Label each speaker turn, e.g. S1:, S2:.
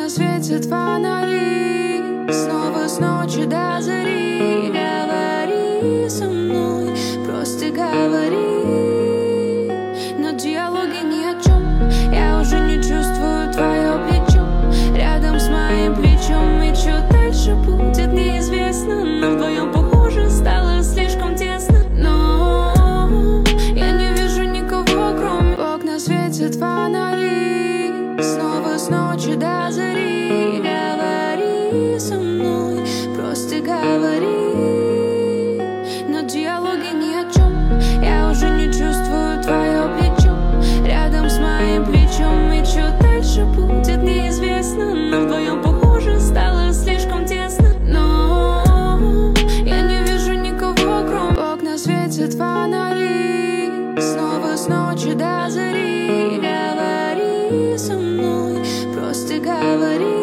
S1: окна светят фонари, снова с ночи до зари. Говори со мной, просто говори, но диалоги ни о чем. Я уже не чувствую твое плечо рядом с моим плечом, и что дальше будет неизвестно, но вдвоем похоже стало слишком тесно. Но я не вижу никого, кроме окна светят фонари, снова с ночи до зари. Говори со мной, просто говори, но диалоги ни о чем. Я уже не чувствую твое плечо рядом с моим плечом, и что дальше будет неизвестно, но вдвоем похоже стало слишком тесно. Но я не вижу никого, кроме окна светят фонари, снова с ночи до зари. Говори со мной, просто говори.